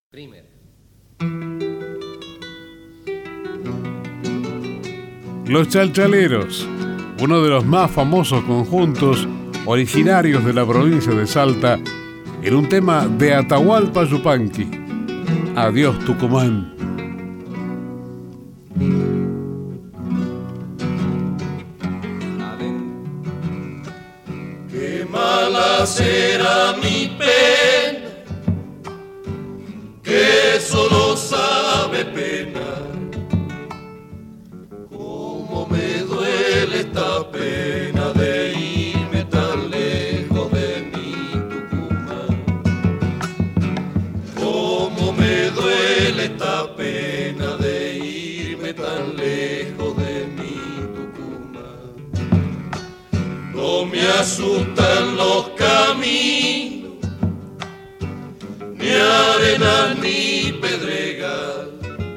Primera. Los Chalchaleros, uno de los más famosos conjuntos originarios de la provincia de Salta, en un tema de Atahualpa Yupanqui. Adiós Tucumán. Qué mala será mi pena, que solo sabe pena. Cómo me duele esta pena de irme tan lejos de mi Tucumán. Cómo me duele esta pena de irme tan lejos de mi Tucumán. No me asustan los caminos, ni arena ni pedregal.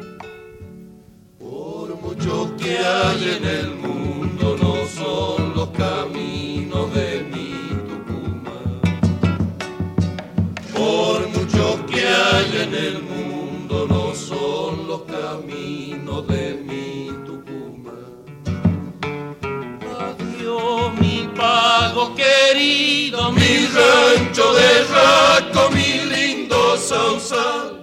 Por mucho que hay en el mundo, no son los caminos de mi Tucumán. Por mucho que hay en el mundo, no son los caminos de mi Tucumán. Adiós mi pago querido, mi rancho de raco, mi lindo sausal.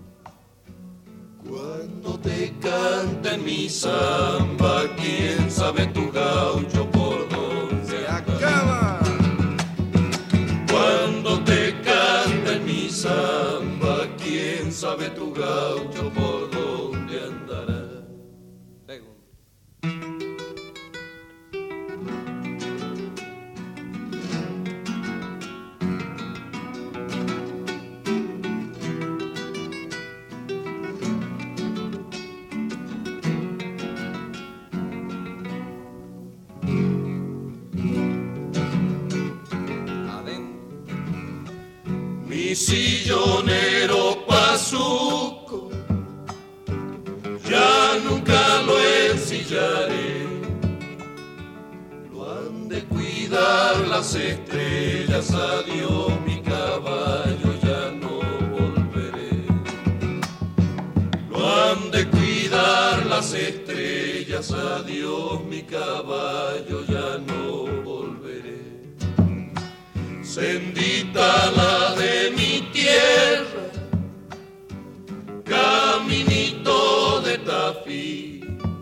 Cuando te canten mi samba, quién sabe tu gaucho por dónde se acaba. Cuando te canten mi samba, quién sabe tu gaucho por dónde andará. Mi sillonero pasuco, ya nunca lo ensillaré. Lo han de cuidar las estrellas, adiós mi caballo, ya no volveré. Lo han de cuidar las estrellas, adiós mi caballo, ya no volveré. Sendita la de mi tierra, caminito de tafí.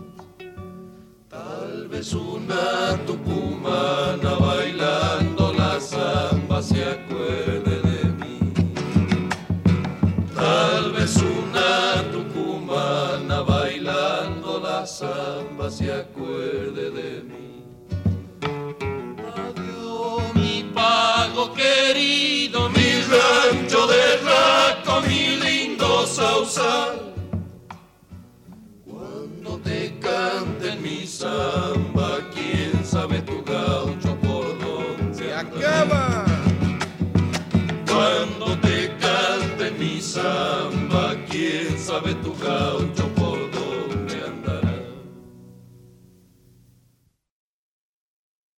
Tal vez una tucumana bailando la samba se acuerde de mí. Tal vez una tucumana bailando la samba se acuerde de mí. Querido, mi rancho de raco, mi lindo sausal. Cuando te canten mi samba, quién sabe tu gaucho por dónde se acaba. Cuando te canten mi samba, quién sabe tu gaucho